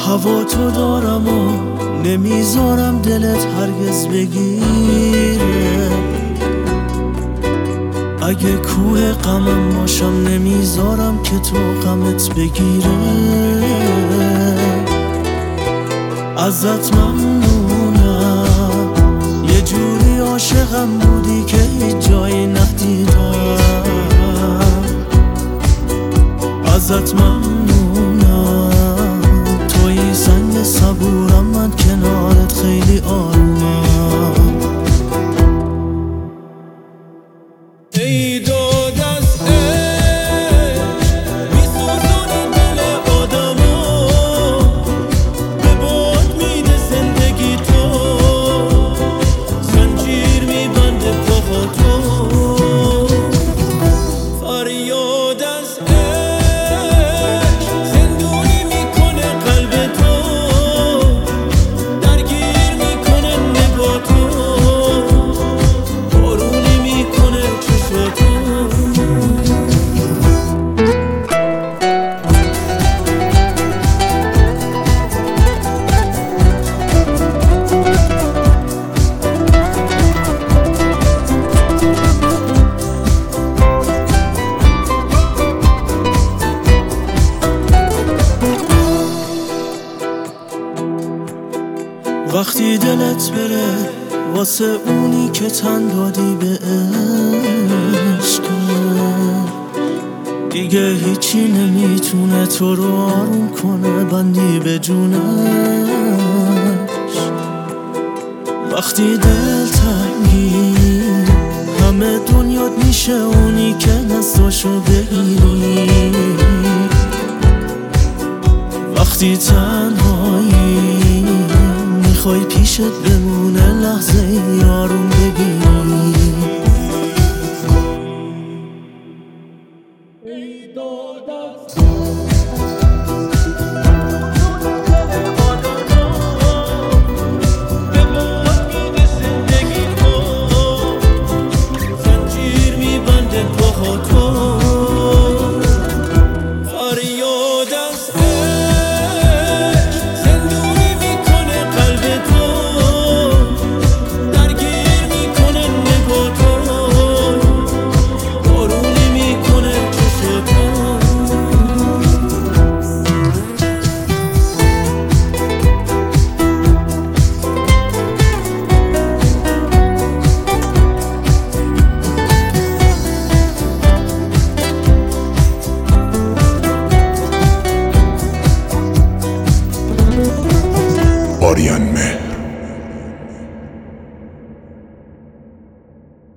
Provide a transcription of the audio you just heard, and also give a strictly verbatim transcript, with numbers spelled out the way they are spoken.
هوا تو دارم و نمیذارم دلت هرگز بگیره. اگه کوه غمم باشم نمیذارم که تو غمت بگیره. ازت ممنونم یه جوری عاشقم بودی که هیچ جایی ندیدم. ازت ممنونم توی سنگ صبورم، من کنارت خیلی آرومم. ای داد از عشق میسوزونی دل آدمو، به باد میده زندگی تو، زنجیر میبنده پاها تو. فریاد از عشق زندونی میکنه قلب تو، درگیر میکنه نگاه تو، بارونی میکنه چشاتو. وقتی دلت بره واسه اونی که تن دادی به عشق، دیگه هیچی نمیتونه تو رو آروم کنه بندی به جونش. وقتی دل تنگی همه دنیات میشه اونی که دستاشو بگیری. وقتی تنهایی میخوای پیشت بمونه لحظه ای آروم بگیری. ای داد از به باد میده زندگی تو، زنجیر میبنده پاها تو. فریاد از آریان مه